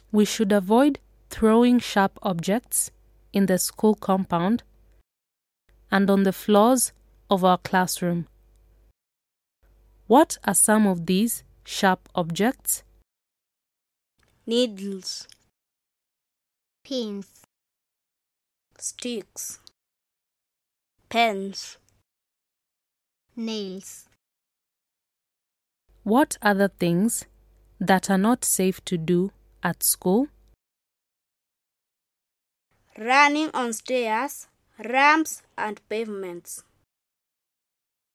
We should avoid throwing sharp objects in the school compound and on the floors of our classroom. What are some of these sharp objects? Needles, pins, sticks, pens, nails. What other things that are not safe to do at school? running on stairs, ramps, and pavements.